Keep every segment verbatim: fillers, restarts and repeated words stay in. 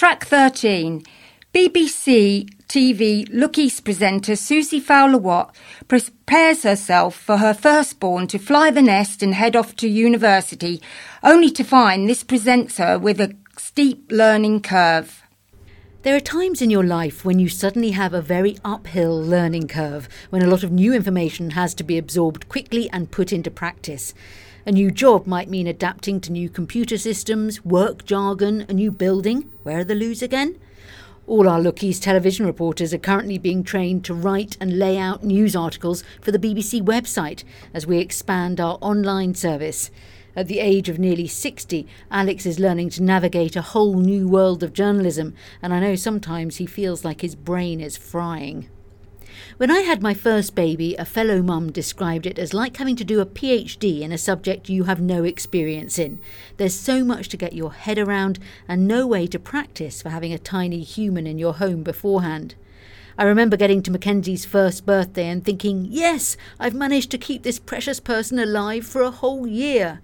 Track thirteen. B B C T V Look East presenter Susie Fowler-Watt prepares herself for her firstborn to fly the nest and head off to university, only to find this presents her with a steep learning curve. There are times in your life when you suddenly have a very uphill learning curve, when a lot of new information has to be absorbed quickly and put into practice. A new job might mean adapting to new computer systems, work jargon, a new building. Where are the loos again? All our Look East television reporters are currently being trained to write and lay out news articles for the B B C website as we expand our online service. At the age of nearly sixty, Alex is learning to navigate a whole new world of journalism, and I know sometimes he feels like his brain is frying. When I had my first baby, a fellow mum described it as like having to do a PhD in a subject you have no experience in. There's so much to get your head around and no way to practice for having a tiny human in your home beforehand. I remember getting to Mackenzie's first birthday and thinking, yes, I've managed to keep this precious person alive for a whole year.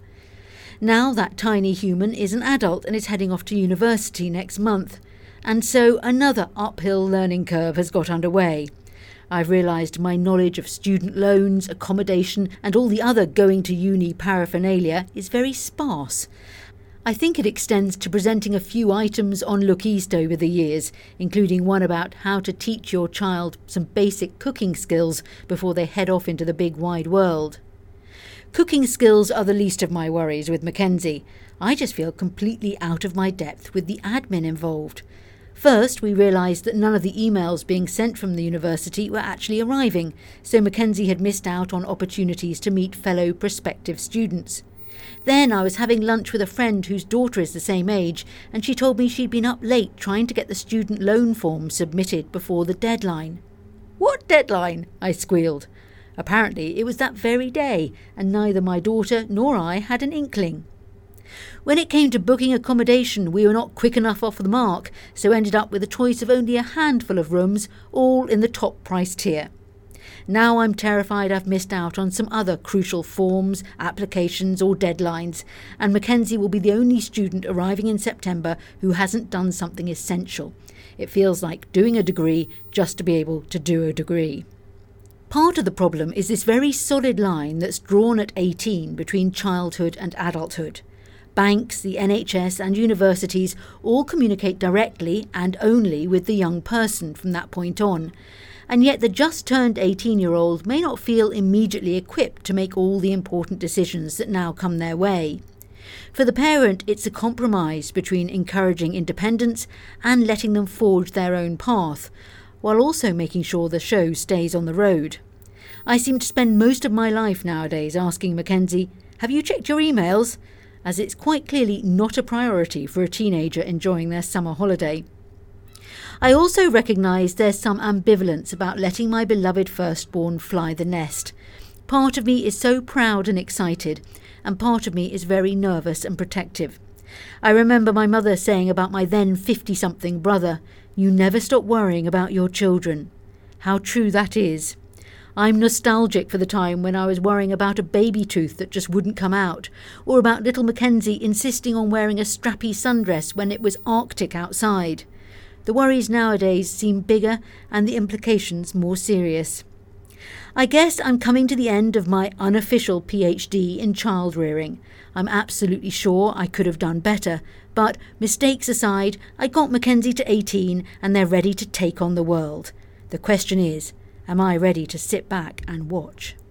Now that tiny human is an adult and is heading off to university next month. And so another uphill learning curve has got underway. I've realised my knowledge of student loans, accommodation and all the other going to uni paraphernalia is very sparse. I think it extends to presenting a few items on Look East over the years, including one about how to teach your child some basic cooking skills before they head off into the big wide world. Cooking skills are the least of my worries with Mackenzie. I just feel completely out of my depth with the admin involved. First, we realised that none of the emails being sent from the university were actually arriving, so Mackenzie had missed out on opportunities to meet fellow prospective students. Then I was having lunch with a friend whose daughter is the same age, and she told me she'd been up late trying to get the student loan form submitted before the deadline. "What deadline?" I squealed. Apparently it was that very day, and neither my daughter nor I had an inkling. When it came to booking accommodation, we were not quick enough off the mark, so ended up with a choice of only a handful of rooms, all in the top price tier. Now I'm terrified I've missed out on some other crucial forms, applications or deadlines, and Mackenzie will be the only student arriving in September who hasn't done something essential. It feels like doing a degree just to be able to do a degree. Part of the problem is this very solid line that's drawn at eighteen between childhood and adulthood. Banks, the N H S and universities all communicate directly and only with the young person from that point on. And yet the just-turned eighteen-year-old may not feel immediately equipped to make all the important decisions that now come their way. For the parent, it's a compromise between encouraging independence and letting them forge their own path, while also making sure the show stays on the road. I seem to spend most of my life nowadays asking Mackenzie, "Have you checked your emails?" as it's quite clearly not a priority for a teenager enjoying their summer holiday. I also recognise there's some ambivalence about letting my beloved firstborn fly the nest. Part of me is so proud and excited, and part of me is very nervous and protective. I remember my mother saying about my then fifty-something brother, "You never stop worrying about your children." How true that is. I'm nostalgic for the time when I was worrying about a baby tooth that just wouldn't come out, or about little Mackenzie insisting on wearing a strappy sundress when it was Arctic outside. The worries nowadays seem bigger and the implications more serious. I guess I'm coming to the end of my unofficial PhD in child rearing. I'm absolutely sure I could have done better, but mistakes aside, I got Mackenzie to eighteen and they're ready to take on the world. The question is, am I ready to sit back and watch?